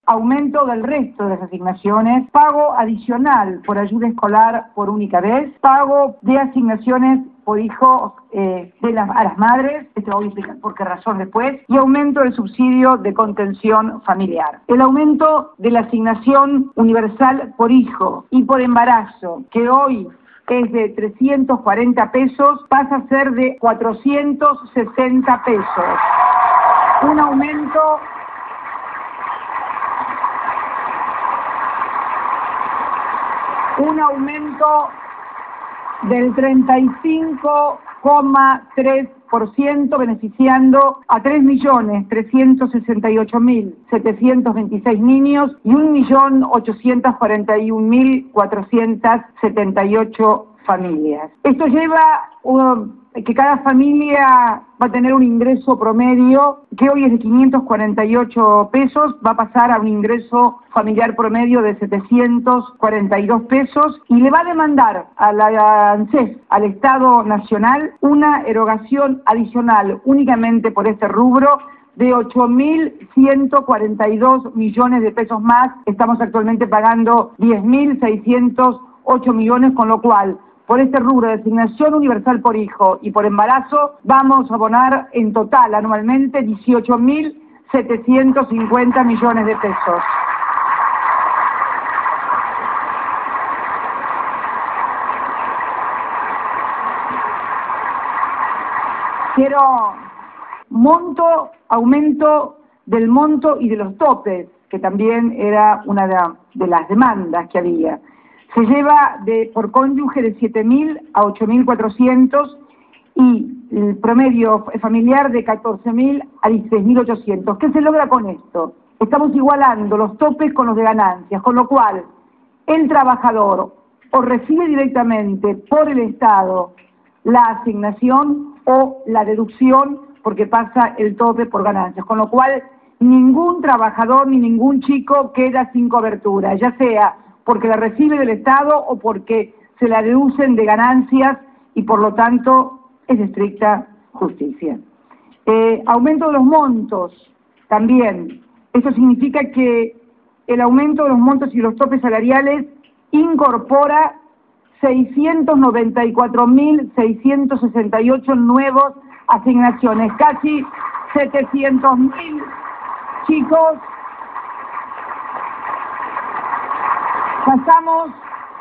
aumento del resto de las asignaciones, pago adicional por ayuda escolar por única vez, pago de asignaciones por hijos a las madres, esto voy a explicar por qué razón después, y aumento del subsidio de contención familiar. El aumento de la asignación universal por hijo y por embarazo, que hoy es de 340 pesos, pasa a ser de 460 pesos. Un aumento del 35,3%, beneficiando a 3.368.726 niños y 1.841.478 familias. Esto lleva que cada familia va a tener un ingreso promedio que hoy es de 548 pesos, va a pasar a un ingreso familiar promedio de 742 pesos y le va a demandar a la ANSES, al Estado Nacional, una erogación adicional únicamente por este rubro de 8.142 millones de pesos más. Estamos actualmente pagando 10.608 millones, con lo cual por este rubro de asignación universal por hijo y por embarazo vamos a abonar en total anualmente 18.750 millones de pesos. Aumento del monto y de los topes, que también era una de las demandas que había. Se lleva por cónyuge de 7.000 a 8.400 y el promedio familiar de 14.000 a 16.800. ¿Qué se logra con esto? Estamos igualando los topes con los de ganancias, con lo cual el trabajador o recibe directamente por el Estado la asignación o la deducción porque pasa el tope por ganancias, con lo cual ningún trabajador ni ningún chico queda sin cobertura, ya sea porque la recibe del Estado o porque se la deducen de ganancias y por lo tanto es de estricta justicia. Aumento de los montos también. Eso significa que el aumento de los montos y los topes salariales incorpora 694.668 nuevos asignaciones, casi 700.000 chicos. Pasamos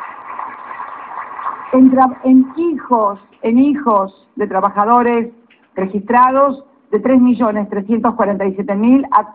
en hijos de trabajadores registrados de 3.347.000 a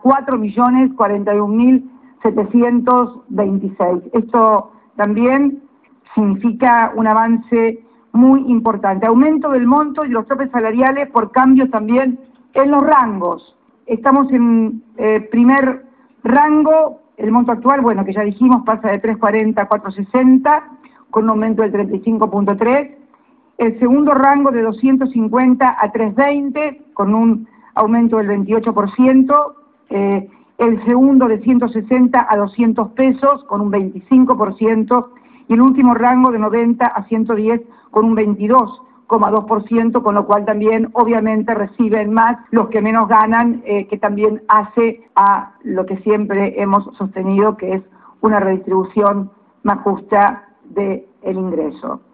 4.041.726. Esto también significa un avance muy importante. Aumento del monto y los topes salariales por cambios también en los rangos. Estamos en primer rango. El monto actual, bueno, que ya dijimos, pasa de 340 a 460, con un aumento del 35,3. El segundo rango de 250 a 320, con un aumento del 28%. El segundo de 160 a 200 pesos, con un 25%. Y el último rango de 90 a 110, con un 22,2%, con lo cual también obviamente reciben más los que menos ganan, que también hace a lo que siempre hemos sostenido, que es una redistribución más justa del ingreso.